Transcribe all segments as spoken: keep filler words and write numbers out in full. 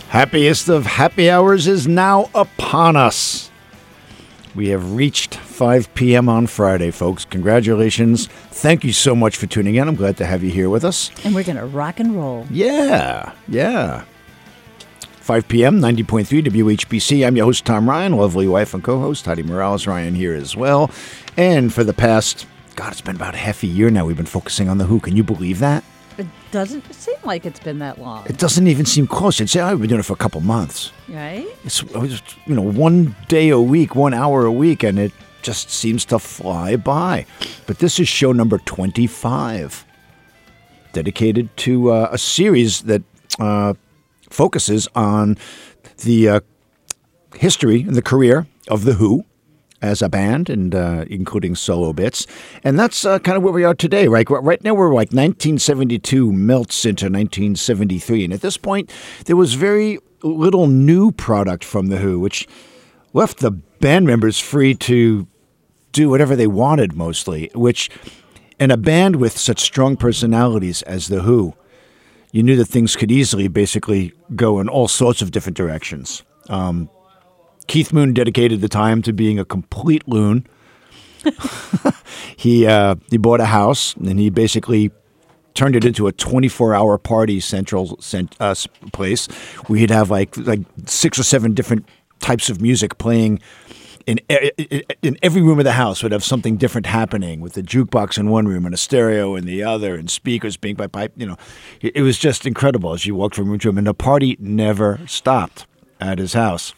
Happiest of happy hours is now upon us. We have reached five p.m. on Friday, folks. Congratulations. Thank you so much for tuning in. I'm glad to have you here with us. And we're going to rock and roll. Yeah, yeah. five p.m., ninety point three W H B C. I'm your host, Tom Ryan, lovely wife and co-host, Heidi Morales Ryan here as well. And for the past, God, it's been about half a year now we've been focusing on The Who. Can you believe that? It doesn't seem like it's been that long. It doesn't even seem close. It's, oh, we've been doing it for a couple months. Right? It's, you know, one day a week, one hour a week, and it just seems to fly by. But this is show number twenty-five, dedicated to uh, a series that uh, focuses on the uh, history and the career of The Who as a band, and uh, including solo bits. And that's uh, kind of where we are today, right? Right now we're like nineteen seventy-two melts into nineteen seventy-three. And at this point, there was very little new product from The Who, which left the band members free to do whatever they wanted mostly, which in a band with such strong personalities as The Who, you knew that things could easily basically go in all sorts of different directions. Um, Keith Moon dedicated the time to being a complete loon. he uh, he bought a house, and he basically turned it into a twenty-four hour party central cent, uh, place where he'd have like like six or seven different types of music playing in in every room of the house. Would have something different happening, with a jukebox in one room and a stereo in the other, and speakers being by pipe. You know, it was just incredible as you walked from room to room, and the party never stopped at his house.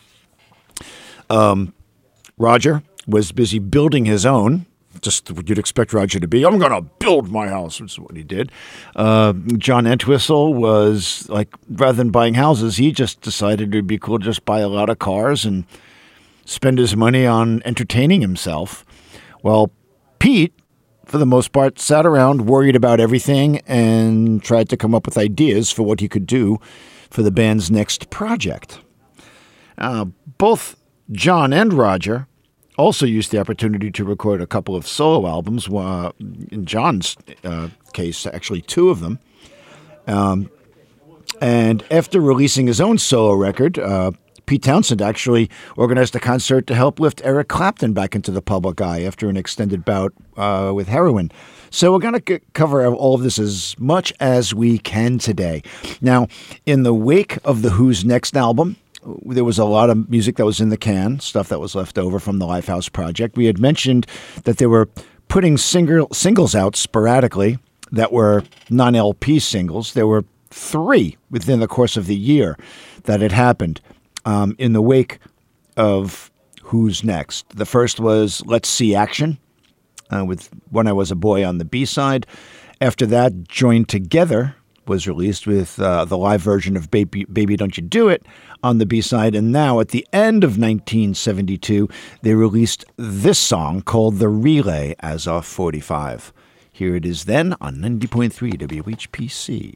Um, Roger was busy building his own, just what you'd expect Roger to be. I'm going to build my house, which is what he did. Uh, John Entwistle was like, rather than buying houses, he just decided it would be cool to just buy a lot of cars and spend his money on entertaining himself. Well, Pete, for the most part, sat around, worried about everything, and tried to come up with ideas for what he could do for the band's next project. Uh, both John and Roger also used the opportunity to record a couple of solo albums. Uh, in John's uh, case, actually two of them. Um, and after releasing his own solo record, uh, Pete Townshend actually organized a concert to help lift Eric Clapton back into the public eye after an extended bout uh, with heroin. So we're going to c- cover all of this as much as we can today. Now, in the wake of The Who's next album, there was a lot of music that was in the can, stuff that was left over from the Lifehouse project. We had mentioned that they were putting single, singles out sporadically that were non-L P singles. There were three within the course of the year that had happened um, in the wake of Who's Next. The first was Let's See Action, uh, with When I Was a Boy on the B-side. After that, Joined Together was released with uh, the live version of Baby, Baby Don't You Do It on the B-side. And now at the end of nineteen seventy-two, they released this song called The Relay as a forty-five. Here it is then on ninety point three W H P C.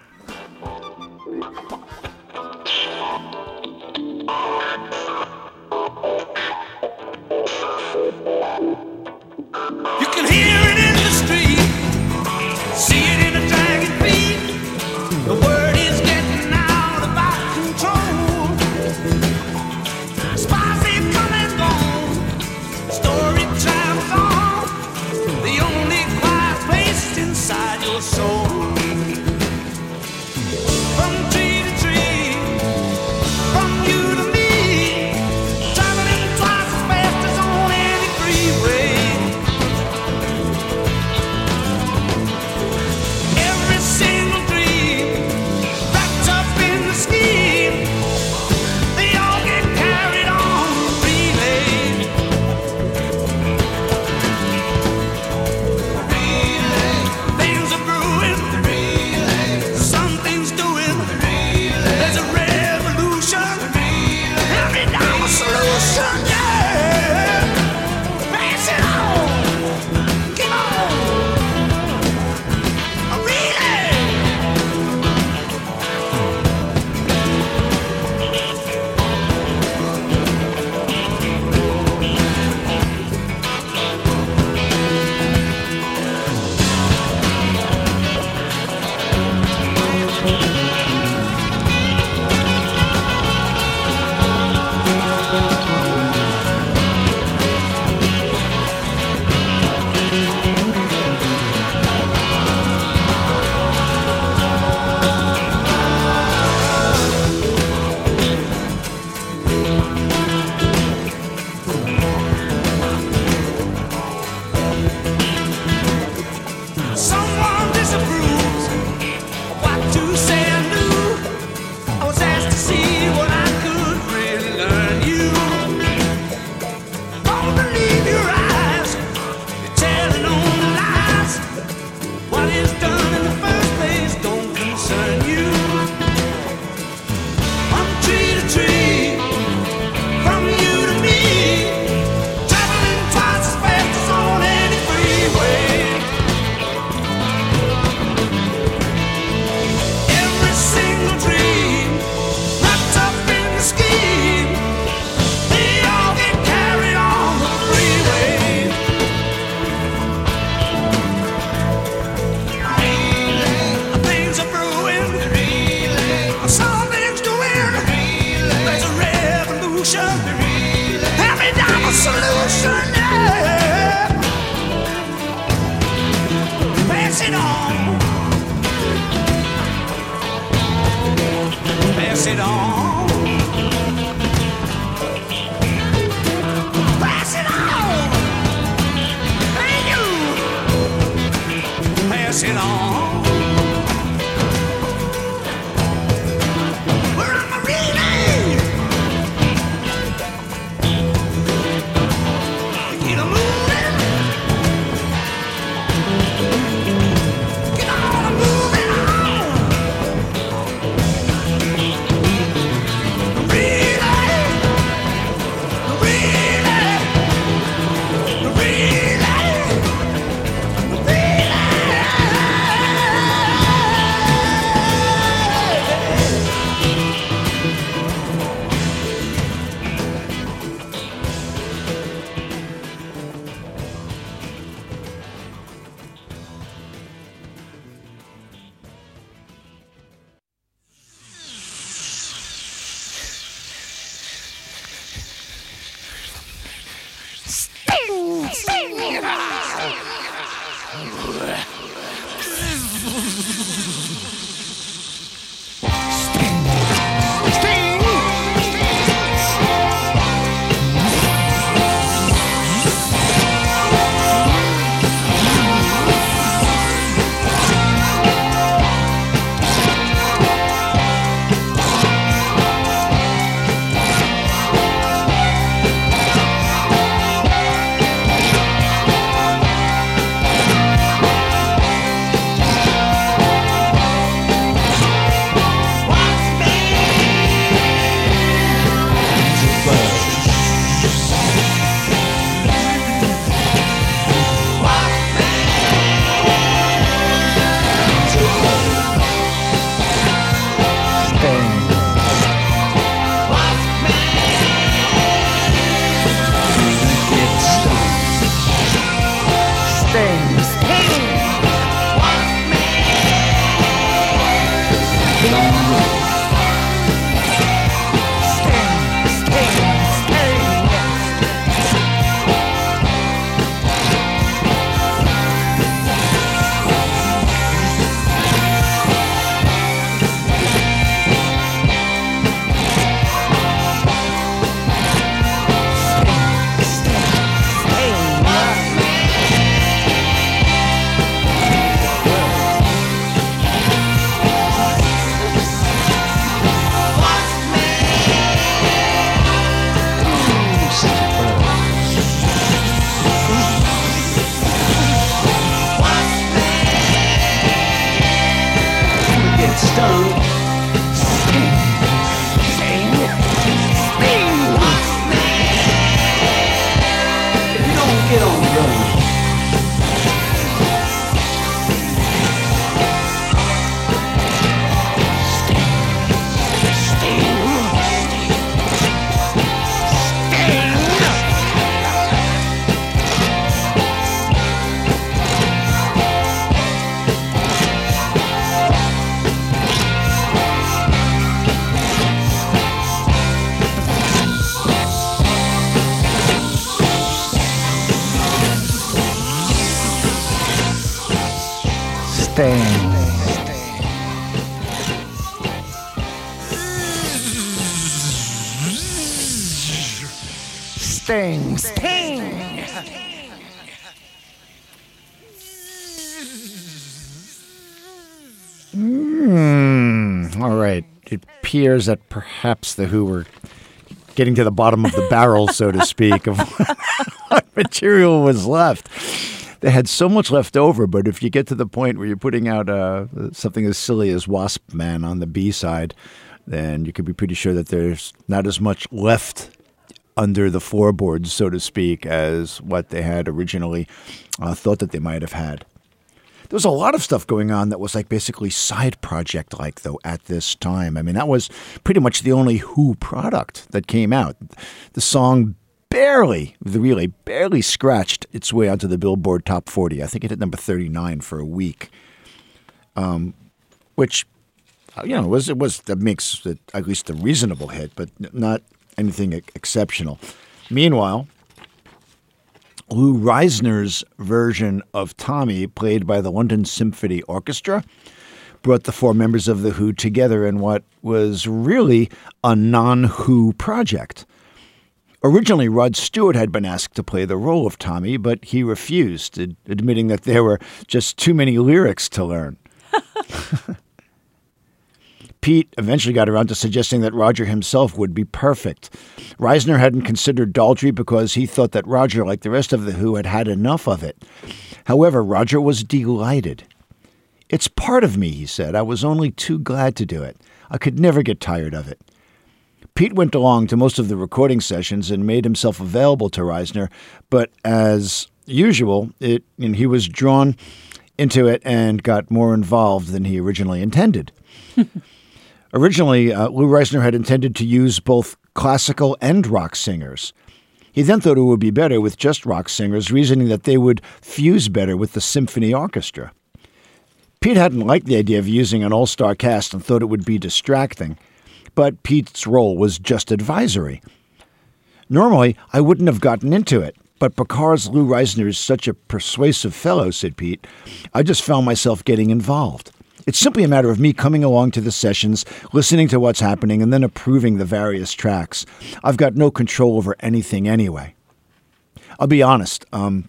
You can hear it in the street, see it in the dragging feet. The word is getting out about control. Spies have come and gone. Story travels on. The only quiet place inside your soul. From tree to tree, from you to me, traveling twice as fast as on any freeway. Every single dream wrapped up in the scheme, they all get carried on the relay. Relay. Things are brewing, Pass it on. Pass it on. Hey, you. Pass it on. We're on the relay. Get 'em moving. Get on moving on. Relay. Relay. Relay. Sting, Sting. Mm, all right. It appears that perhaps the Who were getting to the bottom of the barrel, so to speak, of what material was left. They had so much left over, but if you get to the point where you're putting out uh, something as silly as Wasp Man on the B side, then you could be pretty sure that there's not as much left under the floorboards, so to speak, as what they had originally uh, thought that they might have had. There was a lot of stuff going on that was like basically side project-like, though, at this time. I mean, that was pretty much the only Who product that came out. The song barely, really barely scratched its way onto the Billboard Top forty. I think it hit number thirty-nine for a week, um, which, you know, was it was that makes it at least a reasonable hit, but not anything exceptional. Meanwhile, Lou Reisner's version of Tommy, played by the London Symphony Orchestra, brought the four members of The Who together in what was really a non-Who project. Originally, Rod Stewart had been asked to play the role of Tommy, but he refused, ad- admitting that there were just too many lyrics to learn. Pete eventually got around to suggesting that Roger himself would be perfect. Reisner hadn't considered Daldry because he thought that Roger, like the rest of The Who, had had enough of it. However, Roger was delighted. "It's part of me," he said. "I was only too glad to do it. I could never get tired of it." Pete went along to most of the recording sessions and made himself available to Reisner, but as usual, it, and he was drawn into it and got more involved than he originally intended. Originally, uh, Lou Reisner had intended to use both classical and rock singers. He then thought it would be better with just rock singers, reasoning that they would fuse better with the symphony orchestra. Pete hadn't liked the idea of using an all-star cast and thought it would be distracting, but Pete's role was just advisory. "Normally, I wouldn't have gotten into it, but because Lou Reisner is such a persuasive fellow," said Pete, "I just found myself getting involved. It's simply a matter of me coming along to the sessions, listening to what's happening, and then approving the various tracks. I've got no control over anything anyway." I'll be honest, um,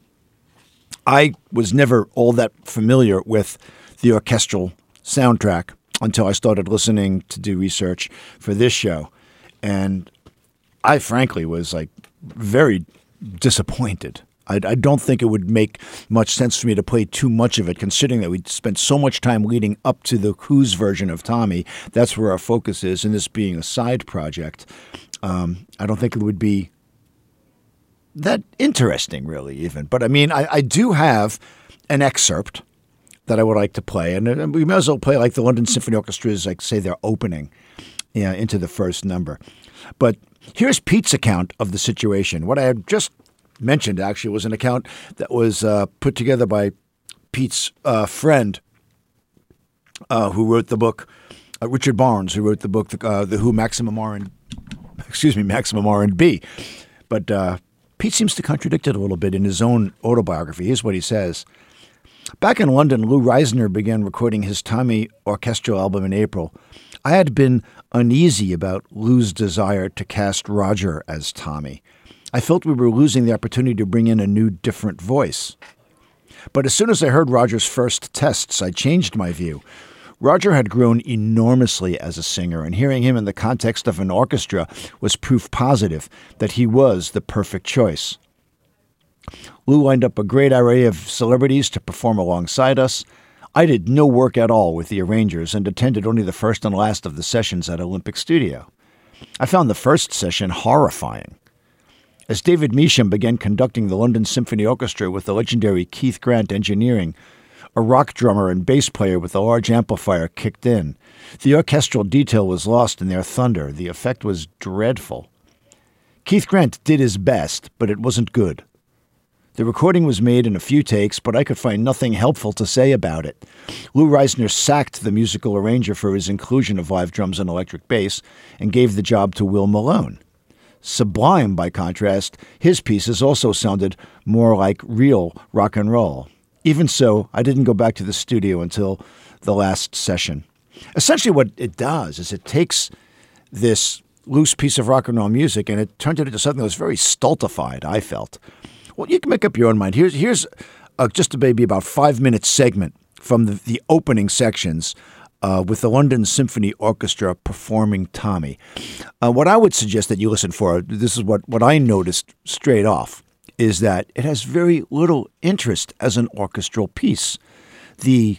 I was never all that familiar with the orchestral soundtrack until I started listening to do research for this show. And I frankly was like very disappointed. I, I don't think it would make much sense for me to play too much of it, considering that we spent so much time leading up to the Who's version of Tommy. That's where our focus is, and this being a side project. Um, I don't think it would be that interesting, really, even. But I mean, I, I do have an excerpt that I would like to play, and, and we may as well play like the London Symphony Orchestra's, like, say, their opening, yeah, into the first number. But here's Pete's account of the situation. What I had just mentioned, actually, was an account that was uh, put together by Pete's uh, friend uh, who wrote the book, uh, Richard Barnes, who wrote the book, uh, The Who Maximum R and excuse me, Maximum R and B. But uh, Pete seems to contradict it a little bit in his own autobiography. Here's what he says. "Back in London, Lou Reisner began recording his Tommy orchestral album in April. I had been uneasy about Lou's desire to cast Roger as Tommy. I felt we were losing the opportunity to bring in a new, different voice. But as soon as I heard Roger's first tests, I changed my view. Roger had grown enormously as a singer, and hearing him in the context of an orchestra was proof positive that he was the perfect choice. Lou lined up a great array of celebrities to perform alongside us. I did no work at all with the arrangers and attended only the first and last of the sessions at Olympic Studio. I found the first session horrifying. As David Measham began conducting the London Symphony Orchestra with the legendary Keith Grant engineering, a rock drummer and bass player with a large amplifier kicked in. The orchestral detail was lost in their thunder. The effect was dreadful. Keith Grant did his best, but it wasn't good. The recording was made in a few takes, but I could find nothing helpful to say about it. Lou Reisner sacked the musical arranger for his inclusion of live drums and electric bass and gave the job to Will Malone. Sublime, by contrast, his pieces also sounded more like real rock and roll. Even so, I didn't go back to the studio until the last session. Essentially what it does is it takes this loose piece of rock and roll music and it turns it into something that was very stultified, I felt. Well, you can make up your own mind. Here's here's uh, just a maybe about five-minute segment from the, the opening sections uh, with the London Symphony Orchestra performing Tommy. Uh, what I would suggest that you listen for, this is what, what I noticed straight off, is that it has very little interest as an orchestral piece. The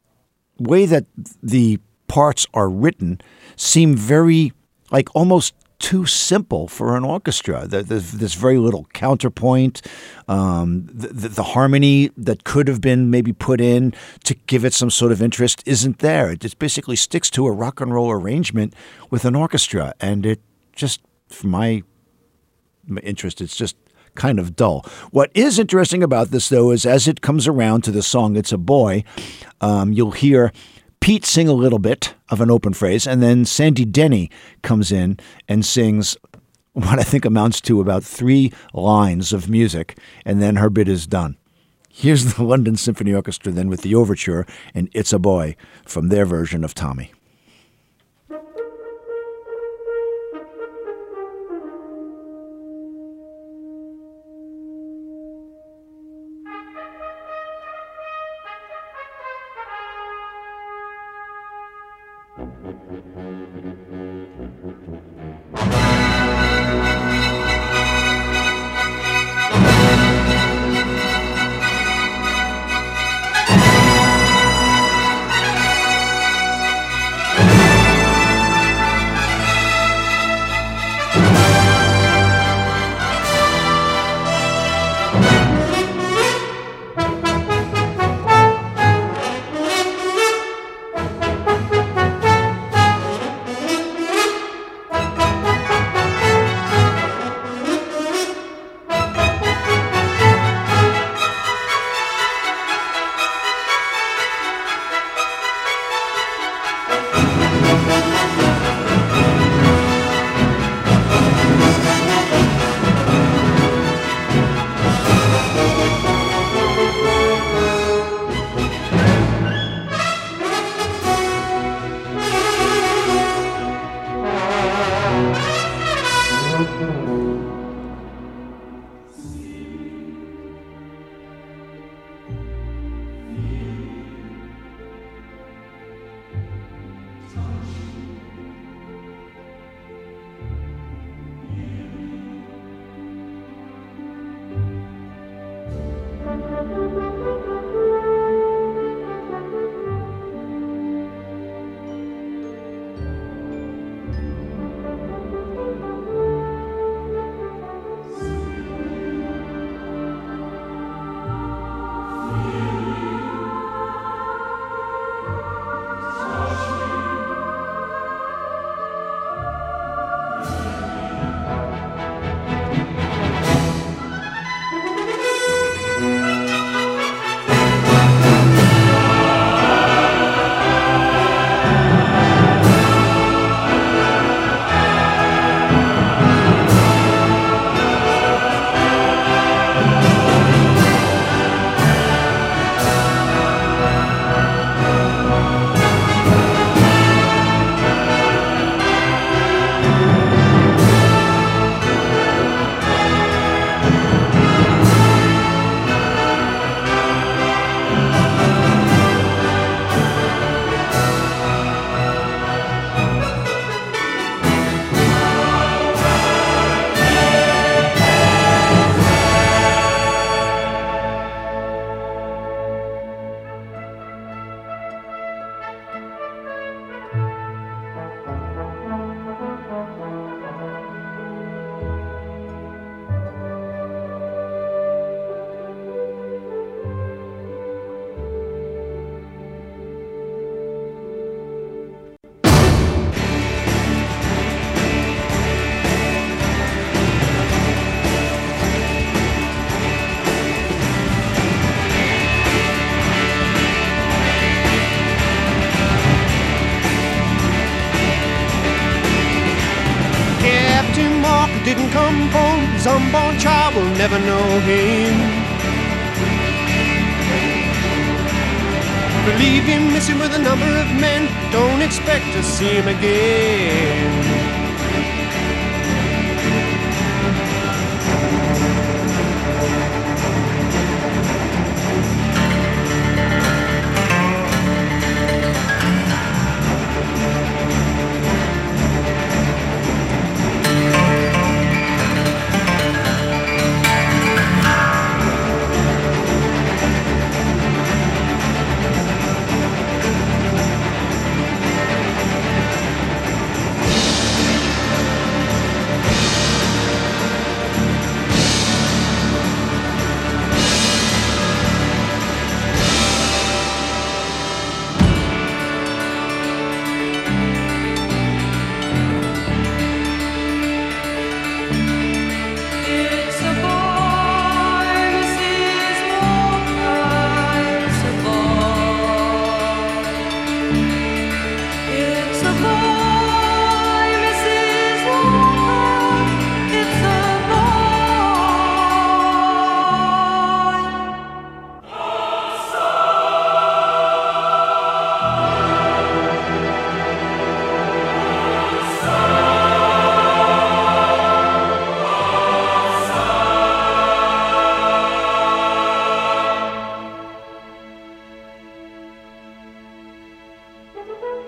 way that the parts are written seem very, like almost too simple for an orchestra. There's, there's very little counterpoint. Um, the, the, the harmony that could have been maybe put in to give it some sort of interest isn't there. It just basically sticks to a rock and roll arrangement with an orchestra. And it just, for my interest, it's just kind of dull. What is interesting about this, though, is as it comes around to the song It's a Boy, um, you'll hear Pete sing a little bit of an open phrase, and then Sandy Denny comes in and sings what I think amounts to about three lines of music, and then her bit is done. Here's the London Symphony Orchestra then with the overture and It's a Boy from their version of Tommy. Didn't come home, his unborn child will never know him. Believe him, miss him with a number of men, don't expect to see him again.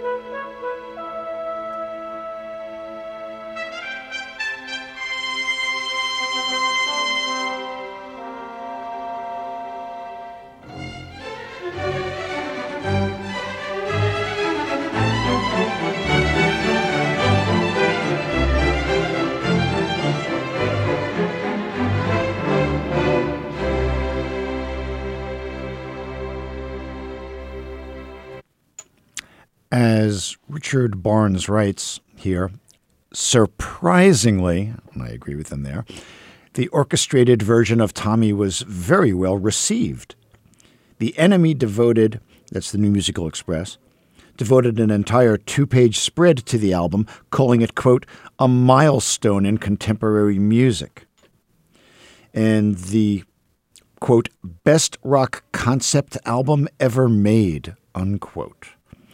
As Richard Barnes writes here, surprisingly, and I agree with him there, the orchestrated version of Tommy was very well received. The Enemy devoted, that's the New Musical Express, devoted an entire two-page spread to the album, calling it, quote, a milestone in contemporary music. And the, quote, best rock concept album ever made, unquote.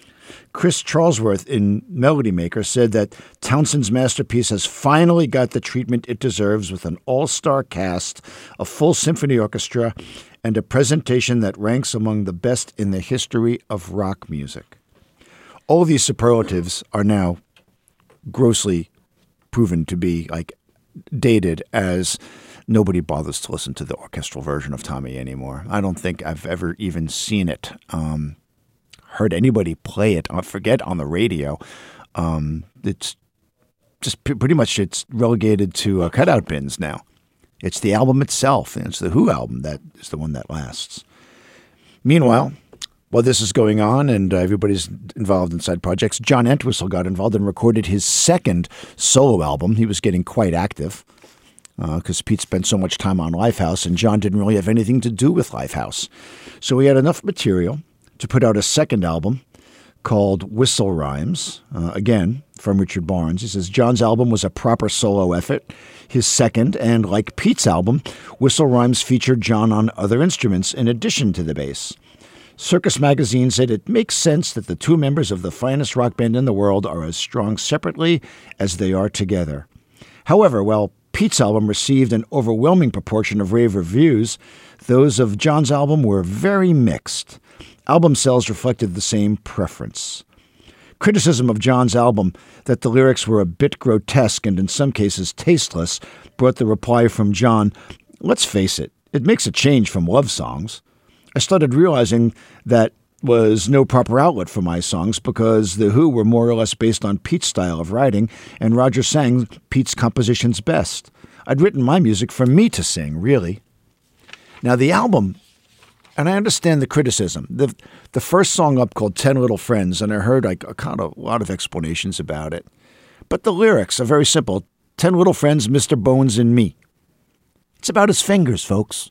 Chris Charlesworth in Melody Maker said that Townsend's masterpiece has finally got the treatment it deserves with an all-star cast, a full symphony orchestra, and a presentation that ranks among the best in the history of rock music. All these superlatives are now grossly proven to be like dated, as nobody bothers to listen to the orchestral version of Tommy anymore. I don't think I've ever even seen it. Um, heard anybody play it, I forget, on the radio. Um, it's just p- pretty much it's relegated to uh, cutout bins now. It's the album itself, and it's the Who album that is the one that lasts. Meanwhile, while this is going on and uh, everybody's involved in side projects, John Entwistle got involved and recorded his second solo album. He was getting quite active because uh, Pete spent so much time on Lifehouse, and John didn't really have anything to do with Lifehouse. So he had enough material to put out a second album called Whistle Rhymes, uh, again, from Richard Barnes. He says, John's album was a proper solo effort. His second, and like Pete's album, Whistle Rhymes featured John on other instruments in addition to the bass. Circus Magazine said it makes sense that the two members of the finest rock band in the world are as strong separately as they are together. However, while Pete's album received an overwhelming proportion of rave reviews, those of John's album were very mixed. Album sales reflected the same preference. Criticism of John's album that the lyrics were a bit grotesque and in some cases tasteless brought the reply from John, let's face it, it makes a change from love songs. I started realizing that was no proper outlet for my songs because The Who were more or less based on Pete's style of writing, and Roger sang Pete's compositions best. I'd written my music for me to sing, really. Now, the album, and I understand the criticism, the the first song up called Ten Little Friends, and I heard like a kind of a lot of explanations about it. But the lyrics are very simple. Ten little friends, Mister Bones and me. It's about his fingers, folks,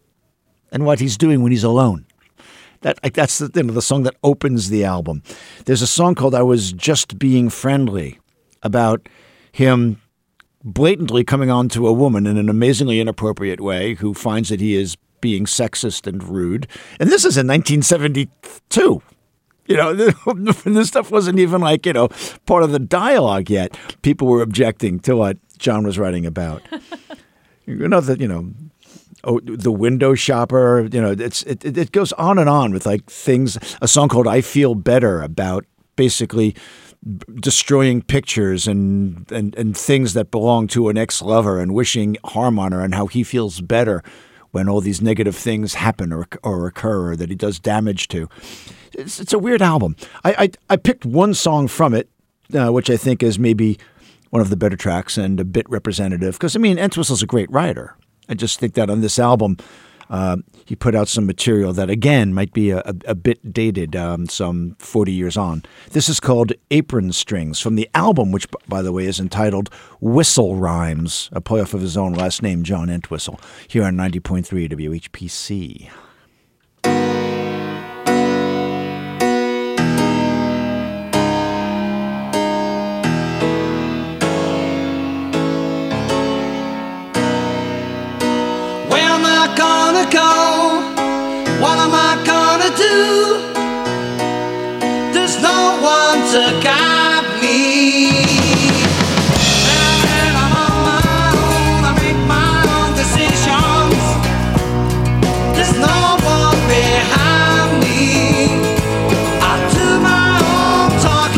and what he's doing when he's alone. That like, that's the, you know, the song that opens the album. There's a song called I Was Just Being Friendly about him blatantly coming on to a woman in an amazingly inappropriate way who finds that he is being sexist and rude. And this is in nineteen seventy-two. You know, this stuff wasn't even like, you know, part of the dialogue yet. People were objecting to what John was writing about. You know, that, you know, oh, the window shopper, you know, it's it, it goes on and on with like things, a song called I Feel Better about basically destroying pictures and, and, and things that belong to an ex-lover and wishing harm on her and how he feels better when all these negative things happen or, or occur or that he does damage to. It's, it's a weird album. I, I, I picked one song from it, uh, which I think is maybe one of the better tracks and a bit representative. Because, I mean, Entwistle's a great writer. I just think that on this album, uh, he put out some material that, again, might be a, a, a bit dated um, some forty years on. This is called Apron Strings from the album, which, by the way, is entitled Whistle Rhymes, a play off of his own last name, John Entwistle, here on ninety point three W H P C. Go. What am I gonna do? There's no one to guide me. And I'm on my own, I make my own decisions. There's no one behind me. I do my own talking.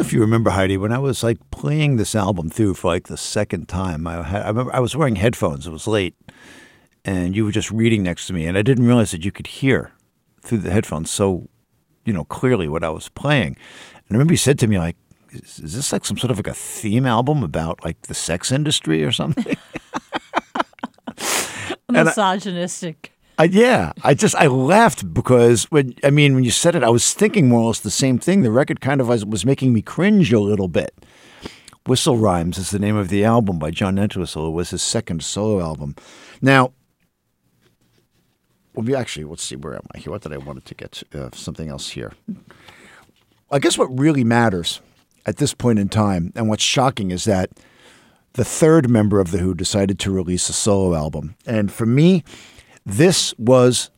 if you remember, Heidi, when I was like playing this album through for like the second time, I had, I remember I was wearing headphones. It was late, and you were just reading next to me, and I didn't realize that you could hear through the headphones so, you know, clearly what I was playing. And I remember you said to me, like, is, is this like some sort of like a theme album about like the sex industry or something? Misogynistic. I, yeah, I just I laughed because when I mean when you said it, I was thinking more or less the same thing. The record kind of was, was making me cringe a little bit. Whistle Rhymes is the name of the album by John Entwistle. It was his second solo album. Now, well, we actually let's see, where am I here? What did I wanted to get to? Uh, something else here. I guess what really matters at this point in time, and what's shocking, is that the third member of The Who decided to release a solo album, and for me, this was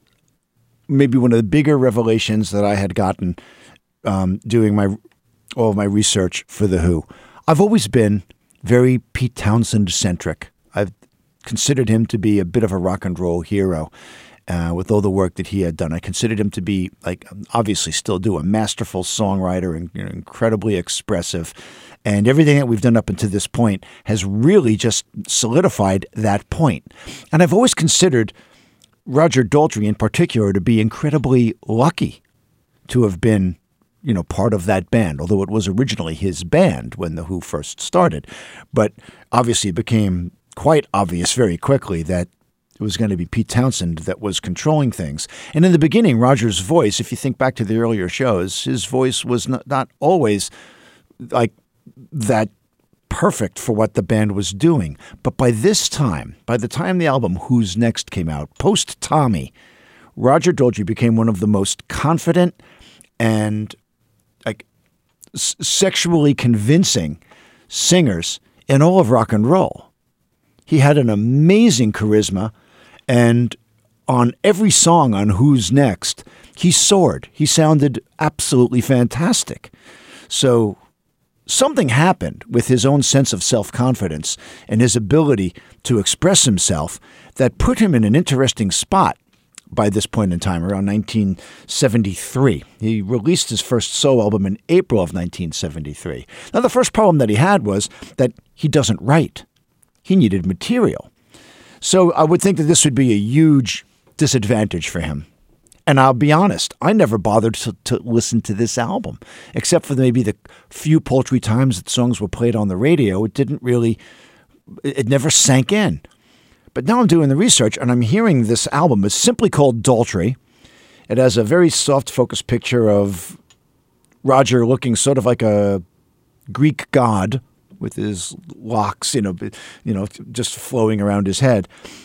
maybe one of the bigger revelations that I had gotten um, doing my all of my research for The Who. I've always been very Pete Townshend-centric. I've considered him to be a bit of a rock and roll hero uh, with all the work that he had done. I considered him to be, like, obviously still do, a masterful songwriter and, you know, incredibly expressive. And everything that we've done up until this point has really just solidified that point. And I've always considered Roger Daltrey in particular to be incredibly lucky to have been, you know, part of that band, although it was originally his band when The Who first started. But obviously it became quite obvious very quickly that it was going to be Pete Townshend that was controlling things. And in the beginning, Roger's voice, if you think back to the earlier shows, his voice was not, not always like that perfect for what the band was doing. But by this time, by the time the album Who's Next came out, post Tommy, Roger Daltrey became one of the most confident and like s- sexually convincing singers in all of rock and roll. He had an amazing charisma, and on every song on Who's Next, he soared. He sounded absolutely fantastic. So something happened with his own sense of self-confidence and his ability to express himself that put him in an interesting spot by this point in time, around nineteen seventy-three. He released his first solo album in April of nineteen seventy-three. Now, the first problem that he had was that he doesn't write. He needed material. So I would think that this would be a huge disadvantage for him. And I'll be honest, I never bothered to, to listen to this album, except for maybe the few paltry times that songs were played on the radio. It didn't really, it never sank in. But now I'm doing the research, and I'm hearing this album is simply called Daltrey. It has a very soft focus picture of Roger looking sort of like a Greek god with his locks, you know, you know, just flowing around his head.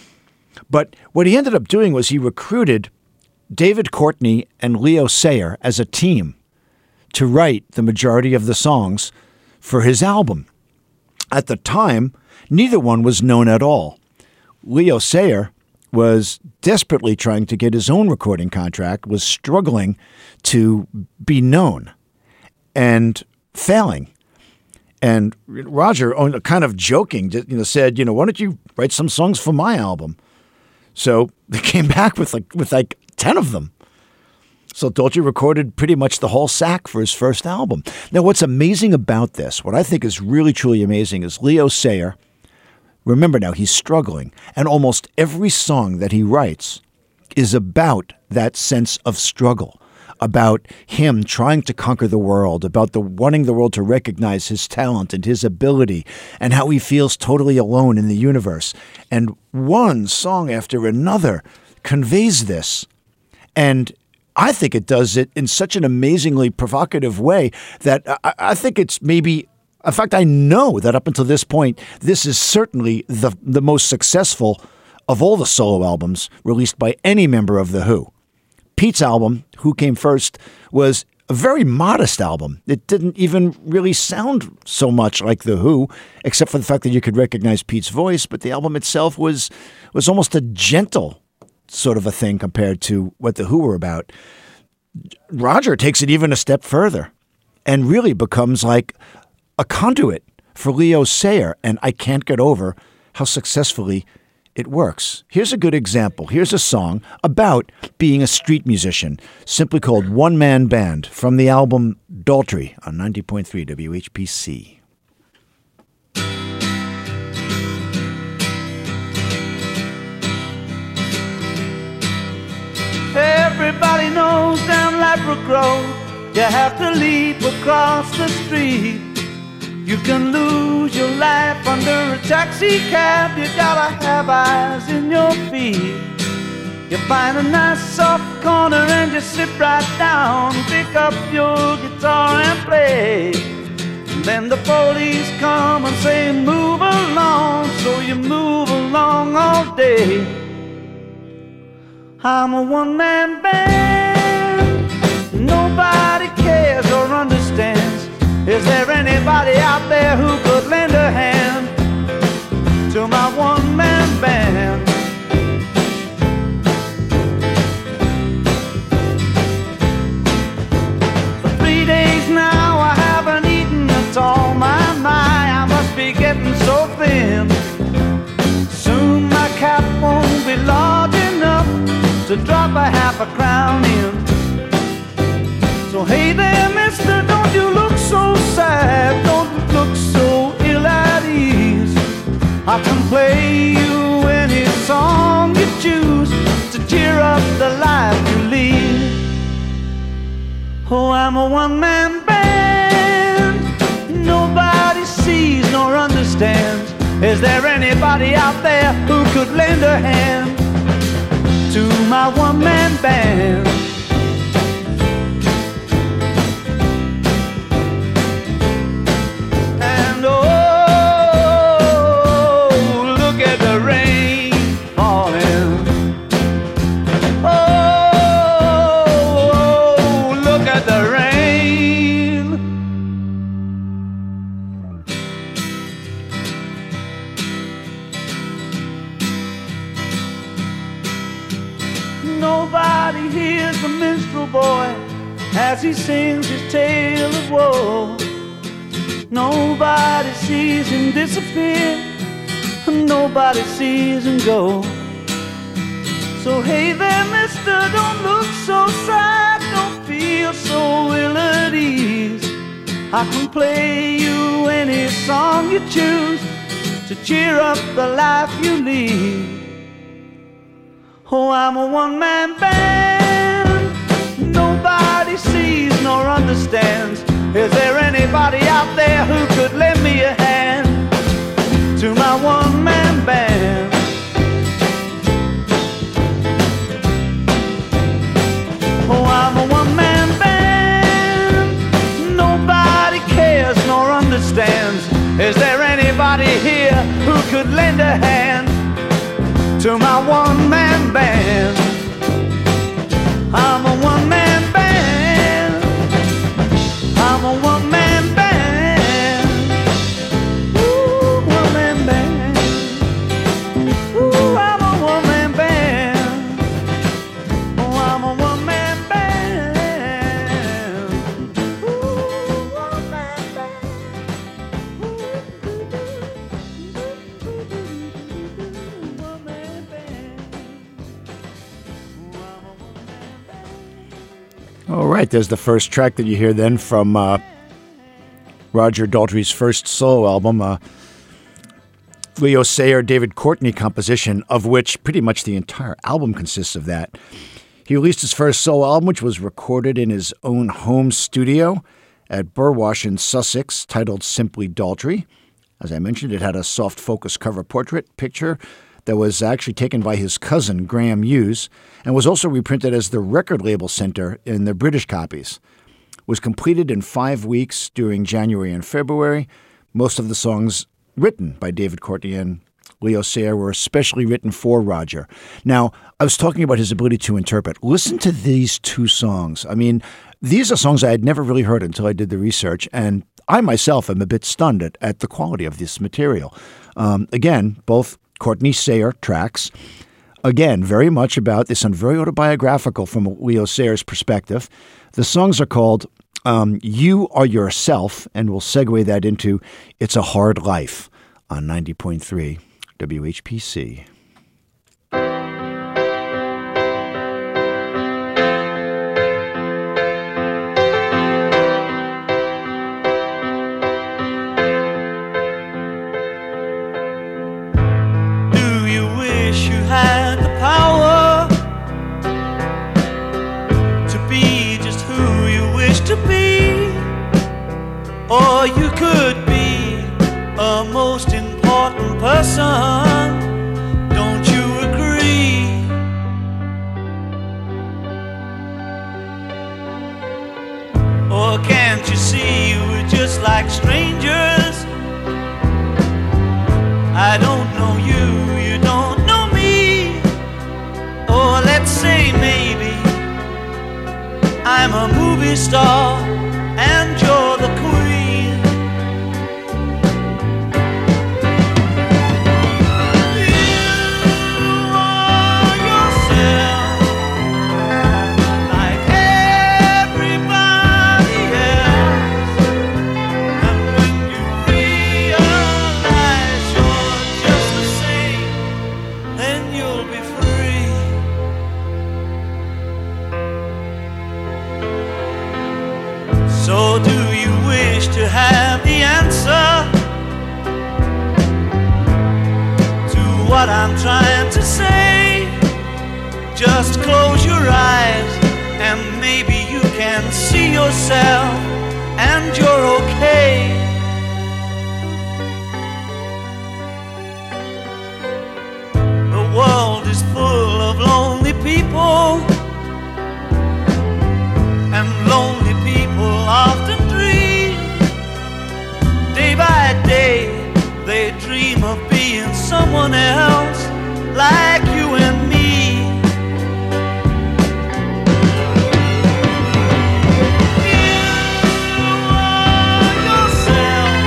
But what he ended up doing was he recruited David Courtney and Leo Sayer as a team to write the majority of the songs for his album. At the time, neither one was known at all. Leo Sayer was desperately trying to get his own recording contract, was struggling to be known and failing. And Roger, kind of joking, you know, said, you know, why don't you write some songs for my album? So they came back with like with like ten of them. So Daltrey recorded pretty much the whole sack for his first album. Now, what's amazing about this, what I think is really, truly amazing, is Leo Sayer, remember now, he's struggling, and almost every song that he writes is about that sense of struggle, about him trying to conquer the world, about the wanting the world to recognize his talent and his ability, and how he feels totally alone in the universe. And one song after another conveys this. And I think it does it in such an amazingly provocative way that I, I think it's maybe, in fact, I know that up until this point, this is certainly the, the most successful of all the solo albums released by any member of The Who. Pete's album, Who Came First, was a very modest album. It didn't even really sound so much like The Who, except for the fact that you could recognize Pete's voice, but the album itself was was almost a gentle sort of a thing compared to what The Who were about. Roger takes it even a step further and really becomes like a conduit for Leo Sayer, and I can't get over how successfully it works. Here's a good example. Here's a song about being a street musician, simply called One Man Band, from the album Daltrey on ninety point three W H P C. Everybody knows down Ladbroke Road, you have to leap across the street. You can lose your life under a taxi cab. You gotta have eyes in your feet. You find a nice soft corner and you sit right down, pick up your guitar and play. And then the police come and say move along, so you move along all day. I'm a one-man band. Nobody cares or understands. Is there anybody out there who could lend a hand to my one-man band? For three days now I haven't eaten at all. My, my, I must be getting so thin. Soon my cap won't be large enough to drop a half a crown in. So hey there, mister, don't you look so sad, don't look so ill at ease. I can play you any song you choose to cheer up the life you lead. Oh, I'm a one-man band. Nobody sees nor understands. Is there anybody out there who could lend a hand to my one-man band? And oh, look at the rain falling. Oh, look at the rain. Nobody hears the minstrel boy as he sings his tale of woe. Nobody sees him disappear, nobody sees him go. So hey there, mister, don't look so sad, don't feel so ill at ease. I can play you any song you choose to cheer up the life you lead. Oh, I'm a one-man band. Nobody sees nor understands. Is there anybody out there who could lend me a hand to my one-man band? Oh, I'm a one-man band. Nobody cares nor understands. Is there anybody here who could lend a hand to my one-man band? I'm a one-man band. I'm a one-man band. Ooh, one-man band. Ooh, I'm a one-man band. Oh, I'm a one-man band. Ooh, one-man band. All right, there's the first track that you hear then from uh, Roger Daltrey's first solo album, uh, Leo Sayer, David Courtney composition, of which pretty much the entire album consists of that. He released his first solo album, which was recorded in his own home studio at Burwash in Sussex, titled simply Daltrey. As I mentioned, it had a soft focus cover portrait picture that was actually taken by his cousin, Graham Hughes, and was also reprinted as the record label center in the British copies. It was completed in five weeks during January and February. Most of the songs written by David Courtney and Leo Sayer were especially written for Roger. Now, I was talking about his ability to interpret. Listen to these two songs. I mean, these are songs I had never really heard until I did the research, and I myself am a bit stunned at, at the quality of this material. Um, again, both Courtney Sayer tracks. Again, very much about this, and very autobiographical from Leo Sayer's perspective. The songs are called um, You Are Yourself, and we'll segue that into It's a Hard Life on ninety point three W H P C. Oh, can't you see we're just like strangers? I don't know you, you don't know me. Oh, let's say maybe I'm a movie star and you're the queen. You are yourself like everybody else, and when you realize you're just the same, then you'll be free. So do you wish to have the answer to what I'm trying to say? Just close your eyes and maybe you can see yourself and you're okay. The world is full of lonely people, and lonely people often dream. Day by day, they dream of being someone else like you and me. You are yourself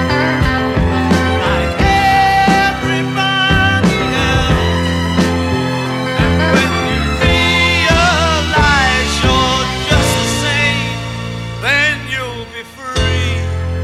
like everybody else, and when you realize you're just the same, then you'll be free.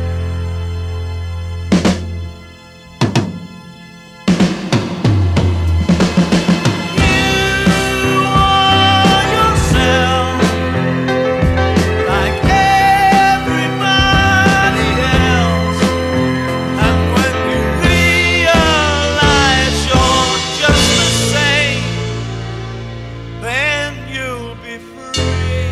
You are yourself like everybody else, and when you realize you're just the same, then you'll be free.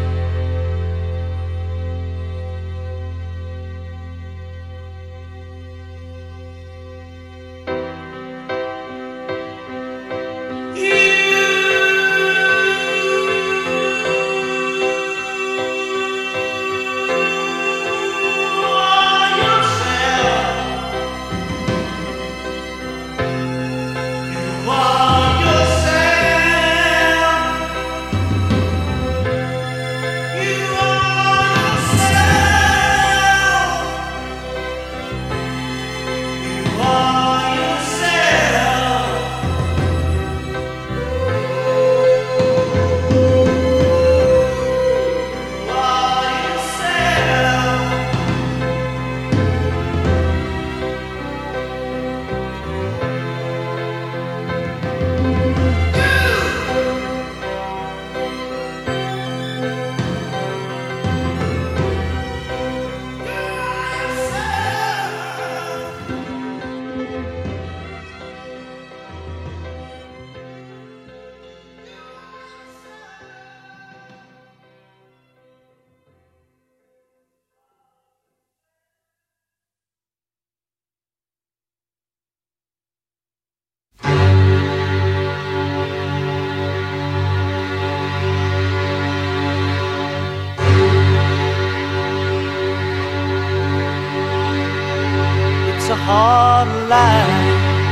It's a hard life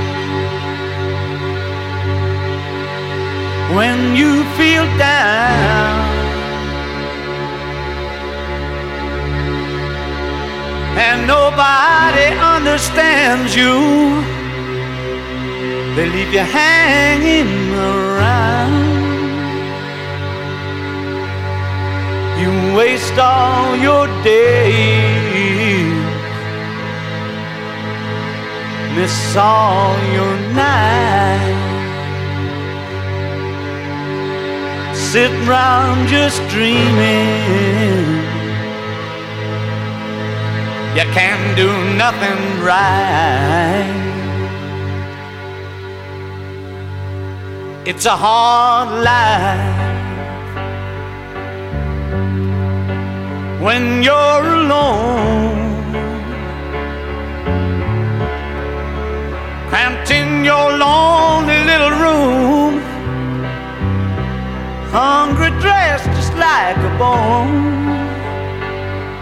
when you feel down and nobody understands you. They leave you hanging around. You waste all your days, miss all your nights, sitting round just dreaming. You can't do nothing right. It's a hard life when you're alone, cramped in your lonely little room, hungry, dressed just like a bone.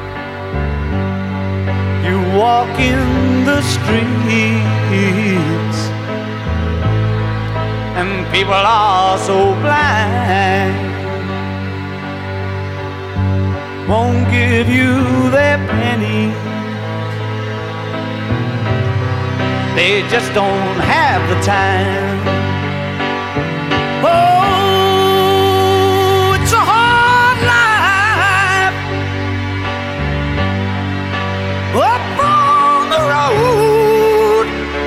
walking the streets, and people are so blind, won't give you their penny. They just don't have the time. Oh, it's a hard life up on the road.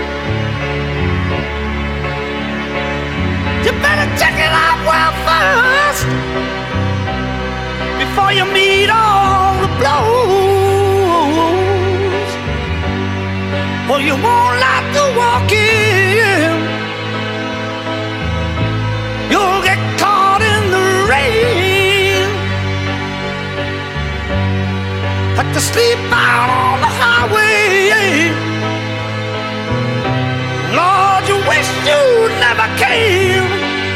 You better check it out well first before you meet all the blows. Or you won't like to walk in. You'll get caught in the rain. Have to sleep out on the highway. Lord, you wish you never came.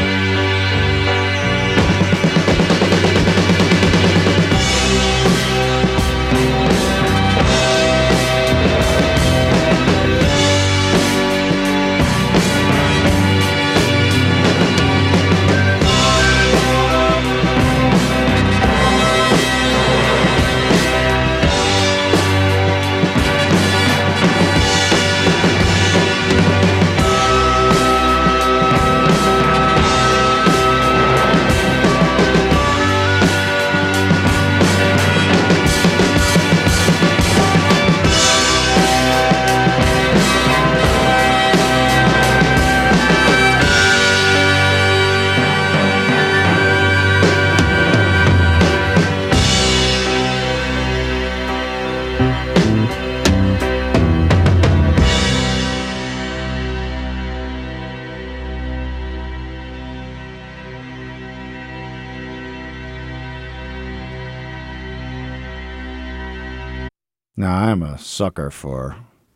Now, I'm a sucker for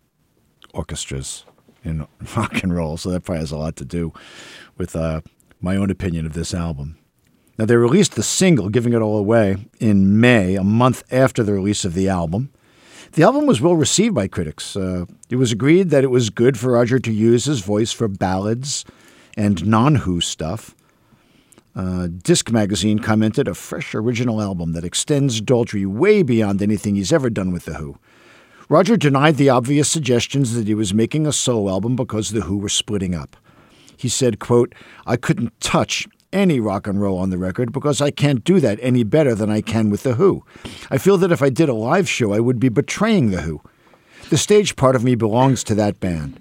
orchestras in rock and roll, so that probably has a lot to do with uh, my own opinion of this album. Now, they released the single, Giving It All Away, in May, a month after the release of the album. The album was well received by critics. Uh, it was agreed that it was good for Roger to use his voice for ballads and non-Who stuff. Uh, Disc Magazine commented, a fresh original album that extends Daltrey way beyond anything he's ever done with The Who. Roger denied the obvious suggestions that he was making a solo album because The Who were splitting up. He said, quote, I couldn't touch any rock and roll on the record because I can't do that any better than I can with The Who. I feel that if I did a live show, I would be betraying The Who. The stage part of me belongs to that band.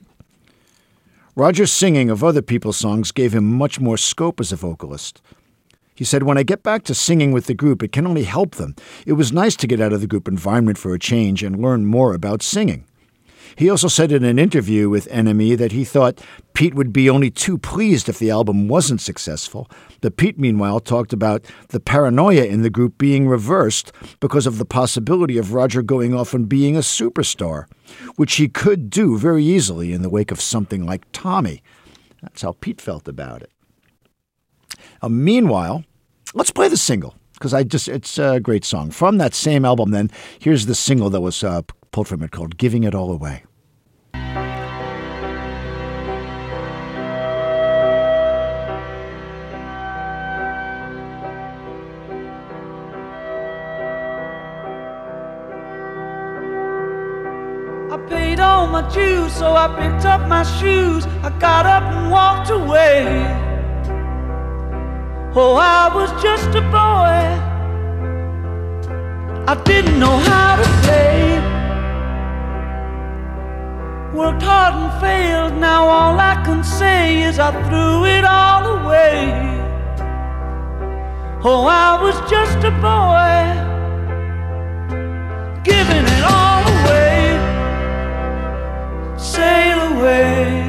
Roger's singing of other people's songs gave him much more scope as a vocalist. He said, when I get back to singing with the group, it can only help them. It was nice to get out of the group environment for a change and learn more about singing. He also said in an interview with N M E that he thought Pete would be only too pleased if the album wasn't successful. But Pete, meanwhile, talked about the paranoia in the group being reversed because of the possibility of Roger going off and being a superstar, which he could do very easily in the wake of something like Tommy. That's how Pete felt about it. Uh, meanwhile, let's play the single, because I just it's a great song. From that same album, then, here's the single that was uh, pulled from it called Giving It All Away. I paid all my dues, so I picked up my shoes. I got up and walked away. Oh, I was just a boy. I didn't know how to play. Worked hard and failed. Now all I can say is I threw it all away. Oh, I was just a boy, giving it all away. Sail away,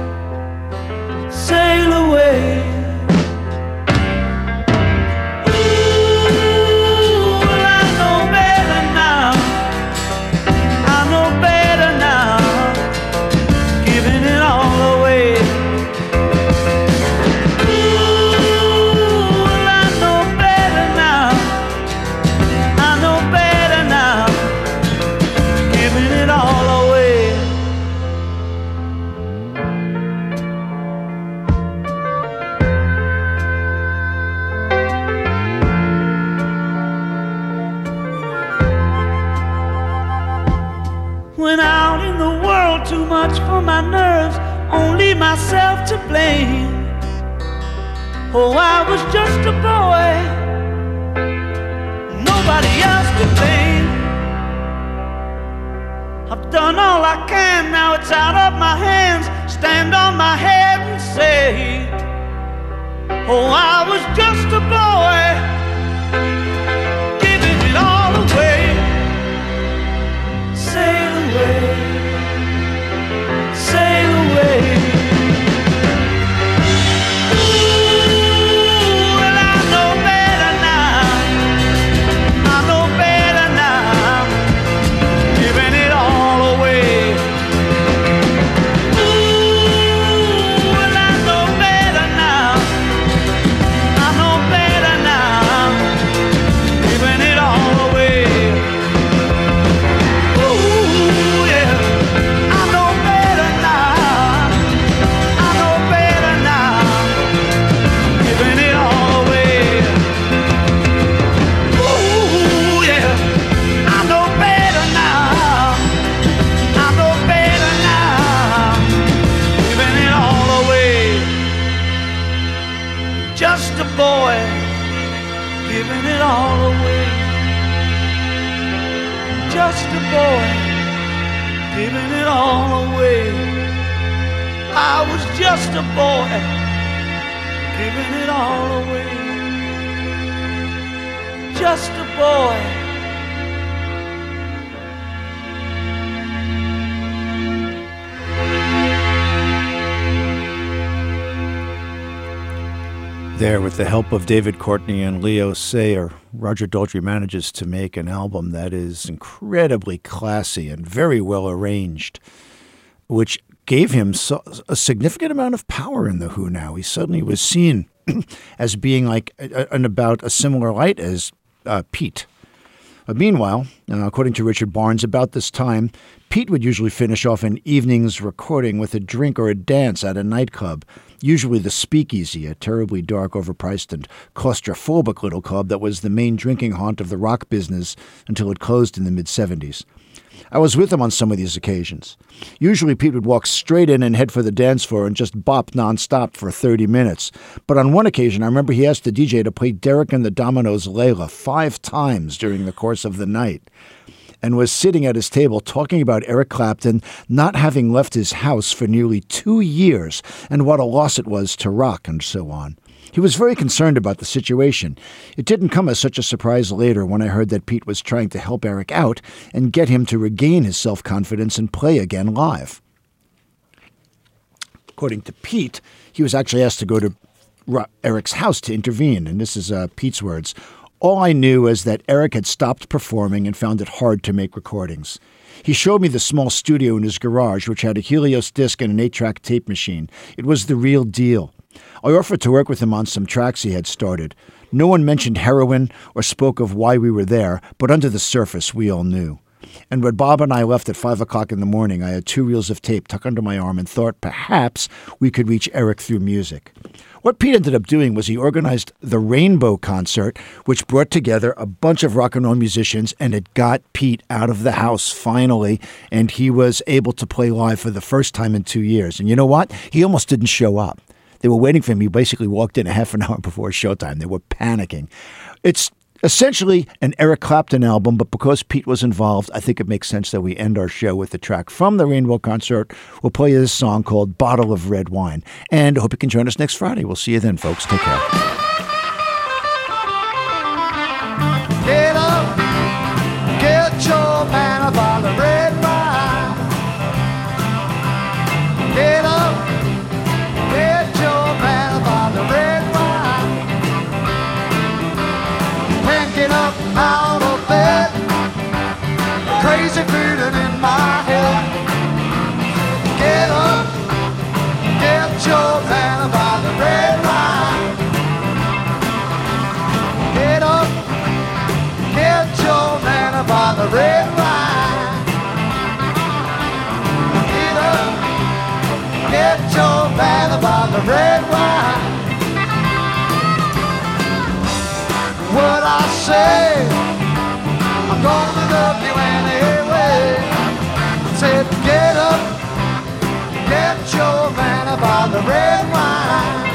sail away. on my nerves, only myself to blame. Oh, I was just a boy, nobody else to blame. I've done all I can, now it's out of my hands. Stand on my head and say, oh, I was just a boy, giving it all away. Sail away, sail away. Just a boy, giving it all away. I was just a boy, giving it all away. Just a boy. There, with the help of David Courtney and Leo Sayer, Roger Daltrey manages to make an album that is incredibly classy and very well arranged, which gave him so, a significant amount of power in The Who now. He suddenly was seen as being like a, an about a similar light as uh, Pete. But meanwhile, uh, according to Richard Barnes, about this time, Pete would usually finish off an evening's recording with a drink or a dance at a nightclub, usually the Speakeasy, a terribly dark, overpriced, and claustrophobic little club that was the main drinking haunt of the rock business until it closed in the mid-seventies. I was with him on some of these occasions. Usually Pete would walk straight in and head for the dance floor and just bop nonstop for thirty minutes. But on one occasion, I remember he asked the D J to play Derek and the Dominoes' Layla five times during the course of the night, and was sitting at his table talking about Eric Clapton not having left his house for nearly two years and what a loss it was to rock and so on. He was very concerned about the situation. It didn't come as such a surprise later when I heard that Pete was trying to help Eric out and get him to regain his self-confidence and play again live. According to Pete, he was actually asked to go to Eric's house to intervene, and this is uh, Pete's words. All I knew was that Eric had stopped performing and found it hard to make recordings. He showed me the small studio in his garage, which had a Helios disc and an eight-track tape machine. It was the real deal. I offered to work with him on some tracks he had started. No one mentioned heroin or spoke of why we were there, but under the surface, we all knew. And when Bob and I left at five o'clock in the morning, I had two reels of tape tucked under my arm and thought perhaps we could reach Eric through music. What Pete ended up doing was he organized the Rainbow Concert, which brought together a bunch of rock and roll musicians, and it got Pete out of the house finally, and he was able to play live for the first time in two years. And you know what? He almost didn't show up. They were waiting for him. He basically walked in a half an hour before showtime. They were panicking. It's essentially an Eric Clapton album, but because Pete was involved, I think it makes sense that we end our show with the track from the Rainbow Concert. We'll play you this song called Bottle of Red Wine. And I hope you can join us next Friday. We'll see you then, folks. Take care. Get up, get your man a bottle of red wine. Get up, get your man a bottle of red wine. Can't get up out of bed, crazy feeling in my head. Get up, get your man a bottle of red wine. Get up, get your man a bottle of red wine. Get up, get your man a bottle of red wine. What I say, I'm gonna love you anyway. Said get up, Get your man about the red wine.